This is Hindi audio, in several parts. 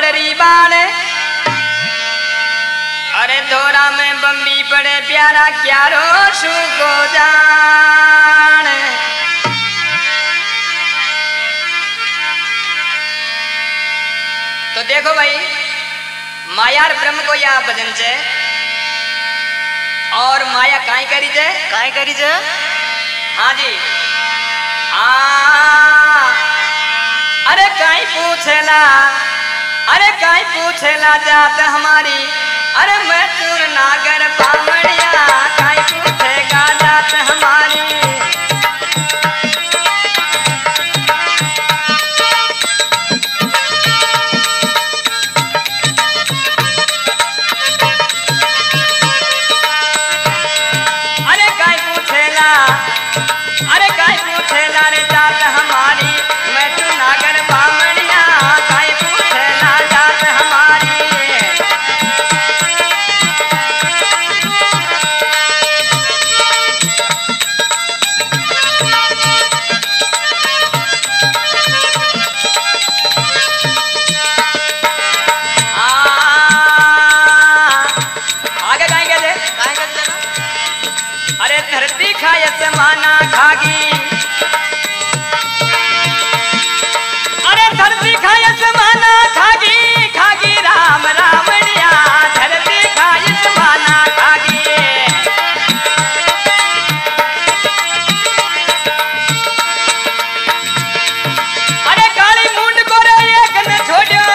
पड़री बाण, अरे धोरा में बम्बी पड़े प्यारा क्यारो शू को जान। तो देखो भाई माया और ब्रह्म को यह भजन छे और माया काई करी छे हाँ जी अरे काई पूछेला जात हमारी, अरे मैं तू नागर बामणिया काई पूछेगा जात हमारी। रे जात हमारी, मैं तू नागर बामणिया काई पूछेला जात हमारी। आगे गाएंगे जे अरे धरती खाए समाना खागी, धरती खाए समाना खागी खागी राम रामणिया, धरती खाए समाना खागी। अरे काली मुंड को रे एक न छोड़ो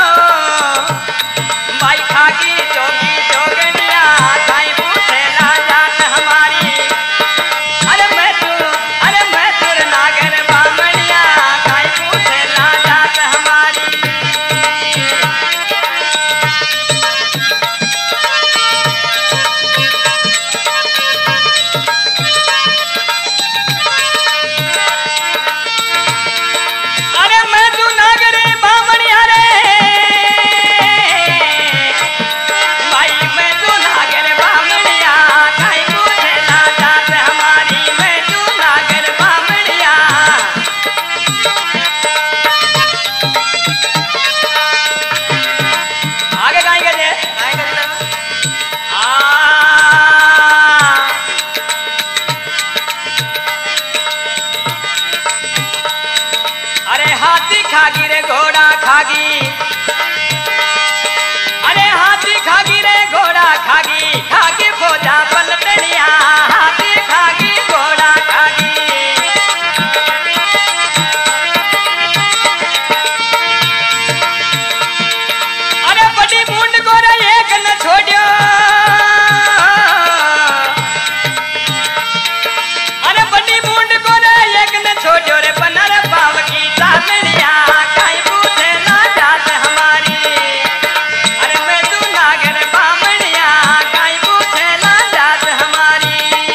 भाई खागी जोगी जोगनिया काई पूछेला जात हमारी। अरे मैं तू नागर बामणिया काई पूछेला जात हमारी। अरे मैं तू नागर बामणिया रे भाई, मैं तू नागर बामणिया काई पूछेला जात हमारी। मैं तू नागर बामणिया आगे गाएंगे जे अरे हाथी खागी रे घोड़ा खागी, अरे हाथी खागी रे घोड़ा खागी खागी भोजा पलटनिया, हाथी खागी घोड़ा खागी। अरे बड़ी मुंड को रे एक न छोड़ो, अरे बड़ी मुंड को रे एक न छोड़ो रे बनर पाव की चांदनिया काई पूछेला जात हमारी। अरे मैं तू नागर बामणिया काई पूछेला जात हमारी।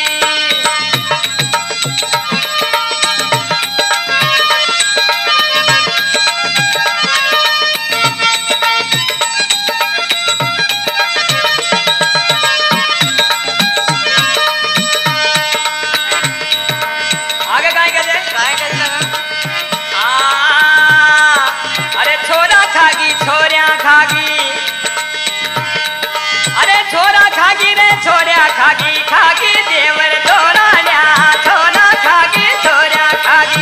आगे गाएंगे जे अरे छोरा खागी छोरिया खागी, अरे छोरा खागी रे छोरिया खागी खागी देवर छोराण्या, छोरा खागी छोरिया खागी।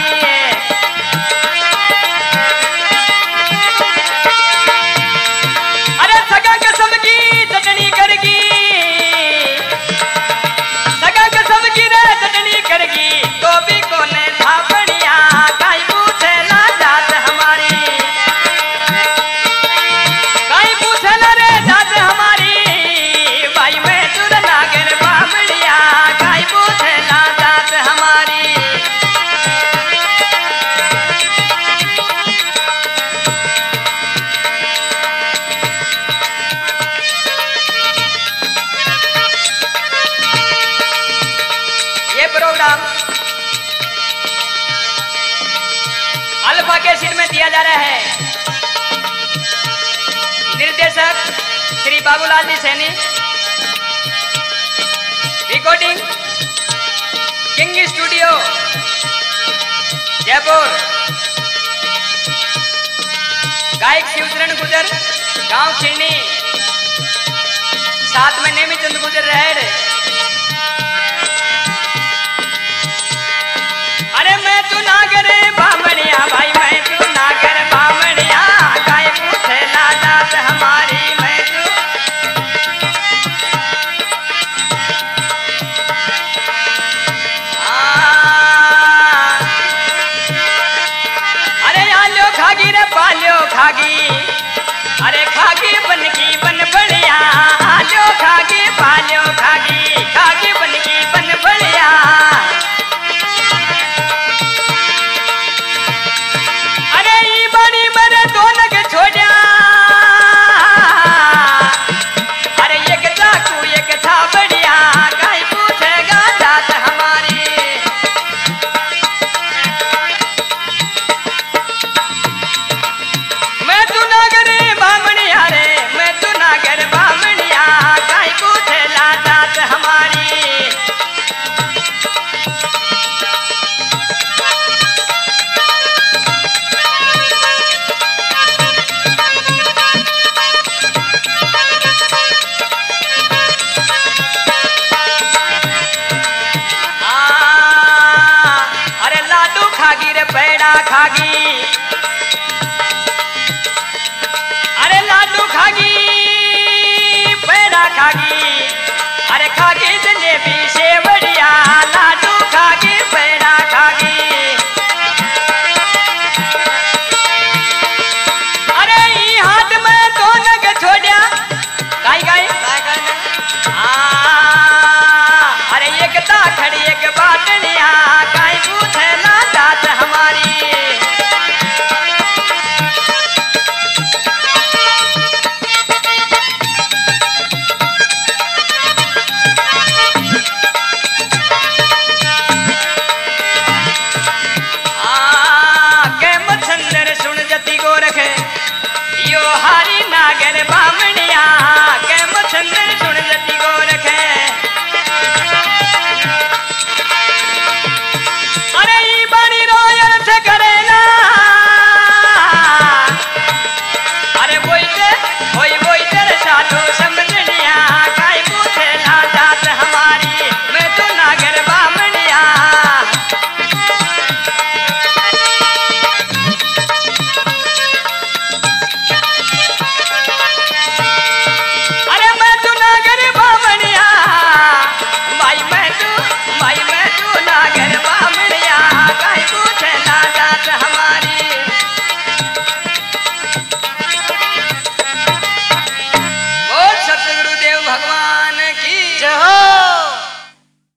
अरे सगा कसम की चटनी करगी, सगा कसम की रे चटनी करगी तो भी कोने धापणिया काई पूछेला जात हमारी। काई पूछेला रे जात हमारी भाई, मैं तू नागर बामणिया काई पूछेला जात हमारी। ये प्रोग्राम अल्फा कैसेट में दिया जा रहा है। निर्देशक Shri Babulal ji Saini, recording King Studio Jaipur. गायक शिवचरण गुजर, गांव खिरनी, 7 महीने में चंद गुजर रहे। अरे मैं तू नागर बामणिया भाई, मैं तू नागर बामणिया, गाय पूछे ना जात हमारी, मैं तू। अरे आलो खागी रे पालो खागी, अरे खागी बन की बन बढ़िया, आलो खागी पालो खागी, खागी बन की बन बढ़िया। अरे ई बड़ी मरे दोनों के छोड़ा, अरे एक चाकू एक था बढ़िया, गाय पूछेगा जात हमारी। मैं तू नागर बामणिया रे, मैं तू नागर बामणिया, गाय पूछेला जात हमारी। अरे लाडू खागी रे पेड़ा खागी, अरे लाडू खागी पेड़ा खागी,